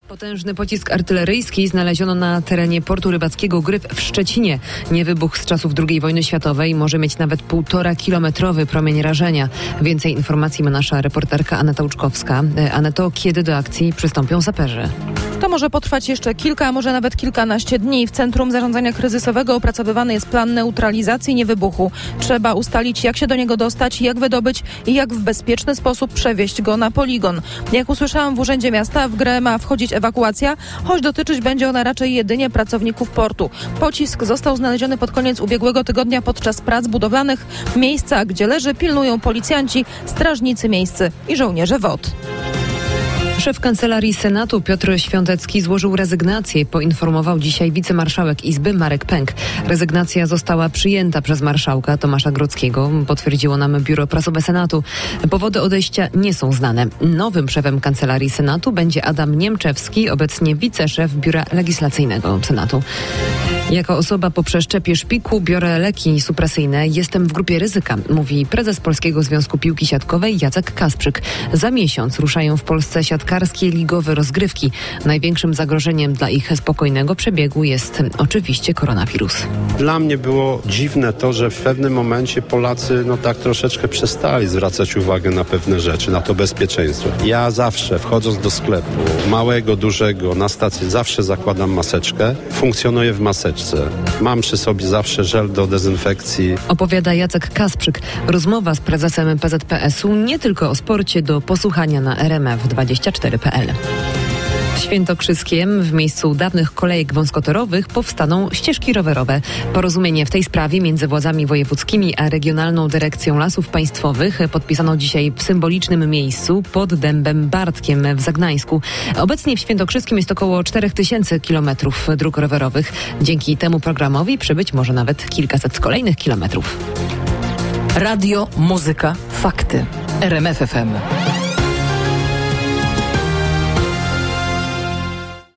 Potężny pocisk artyleryjski znaleziono na terenie portu rybackiego Gryf w Szczecinie. Nie wybuch z czasów II wojny światowej, może mieć nawet 1,5-kilometrowy promień rażenia. Więcej informacji ma nasza reporterka Aneta Łuczkowska. Aneto, kiedy do akcji przystąpią saperzy? To może potrwać jeszcze kilka, a może nawet kilkanaście dni. W Centrum Zarządzania Kryzysowego opracowywany jest plan neutralizacji niewybuchu. Trzeba ustalić, jak się do niego dostać, jak wydobyć i jak w bezpieczny sposób przewieźć go na poligon. Jak usłyszałam w Urzędzie Miasta, w grę ma wchodzić ewakuacja, choć dotyczyć będzie ona raczej jedynie pracowników portu. Pocisk został znaleziony pod koniec ubiegłego tygodnia podczas prac budowlanych. Miejsca, gdzie leży, pilnują policjanci, strażnicy miejscy i żołnierze WOT. Szef Kancelarii Senatu Piotr Świątecki złożył rezygnację, poinformował dzisiaj wicemarszałek Izby Marek Pęk. Rezygnacja została przyjęta przez marszałka Tomasza Grodzkiego, potwierdziło nam Biuro Prasowe Senatu. Powody odejścia nie są znane. Nowym szefem Kancelarii Senatu będzie Adam Niemczewski, obecnie wiceszef Biura Legislacyjnego Senatu. Jako osoba po przeszczepie szpiku biorę leki supresyjne. Jestem w grupie ryzyka, mówi prezes Polskiego Związku Piłki Siatkowej Jacek Kasprzyk. Za miesiąc ruszają w Polsce siatkarskie ligowe rozgrywki. Największym zagrożeniem dla ich spokojnego przebiegu jest oczywiście koronawirus. Dla mnie było dziwne to, że w pewnym momencie Polacy tak troszeczkę przestali zwracać uwagę na pewne rzeczy, na to bezpieczeństwo. Ja zawsze wchodząc do sklepu, małego, dużego, na stację, zawsze zakładam maseczkę. Funkcjonuję w maseczce. Mam przy sobie zawsze żel do dezynfekcji. Opowiada Jacek Kasprzyk. Rozmowa z prezesem PZPS-u nie tylko o sporcie, do posłuchania na rmf24.pl. W Świętokrzyskiem w miejscu dawnych kolejek wąskotorowych powstaną ścieżki rowerowe. Porozumienie w tej sprawie między władzami wojewódzkimi a Regionalną Dyrekcją Lasów Państwowych podpisano dzisiaj w symbolicznym miejscu pod Dębem Bartkiem w Zagnańsku. Obecnie w Świętokrzyskim jest około 4000 kilometrów dróg rowerowych. Dzięki temu programowi przybyć może nawet kilkaset kolejnych kilometrów. Radio, muzyka, fakty. RMF FM.